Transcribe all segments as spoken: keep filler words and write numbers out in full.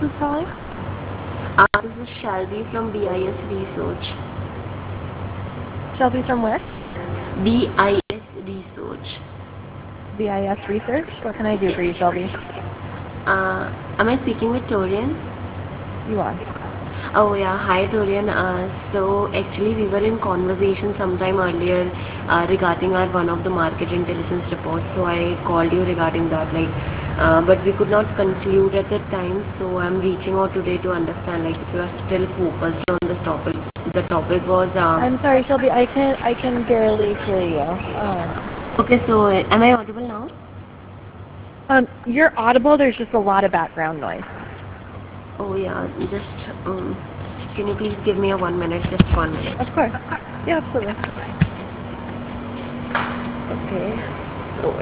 Who's calling? Uh, this is Shelby from B I S Research. Shelby from where? B I S Research. B I S Research. What can I do for you, Shelby? Uh, am I speaking with Torian? You are. Oh yeah, hi Torian. Uh, so actually we were in conversation sometime earlier uh, regarding our one of the market intelligence reports. So I called you regarding that, like, uh, but we could not conclude at the time. So I'm reaching out today to understand, like, if you are still focused on this topic. The topic was um, I'm sorry, Shelby. I can I can barely hear you. Um, okay. So am I audible now? um, you're audible. There's just a lot of background noise. Oh yeah, just um, can you please give me a one minute, just one minute? Of course. Yeah, absolutely. Okay. So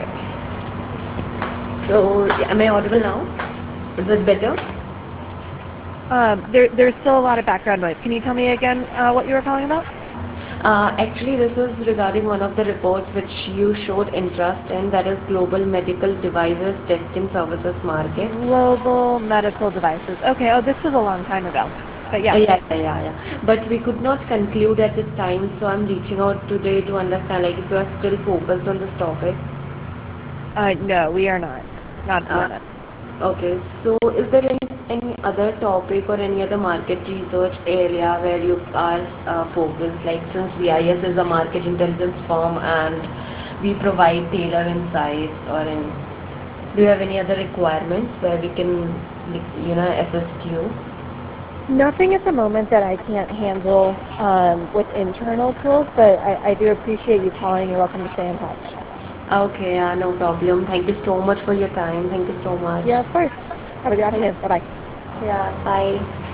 so am I audible now? Is it better? Um, there there's still a lot of background noise. Can you tell me again uh, what you were calling about? Uh, actually, this is regarding one of the reports which you showed interest in, that is Global Medical Devices Testing Services Market. Global medical devices. Okay. Oh, this was a long time ago. But Uh, yeah. yeah, yeah, yeah, yeah. But we could not conclude at the time, so I'm reaching out today to understand, like, if you are still focused on this topic. Uh, no, we are not. Not at the Uh, moment. okay, so is there any, any other topic or any other market research area where you are uh, focused? Like, since B I S is a market intelligence firm and we provide tailored insights, or in, do you have any other requirements where we can, like, you know, assist you? Nothing at the moment that I can't handle um, with internal tools, but I, I do appreciate you calling. You're welcome to stay in touch. Okay, yeah, no problem. Thank you so much for your time. Thank you so much. Yeah, of course. Have a good afternoon. Bye-bye. Yeah, bye.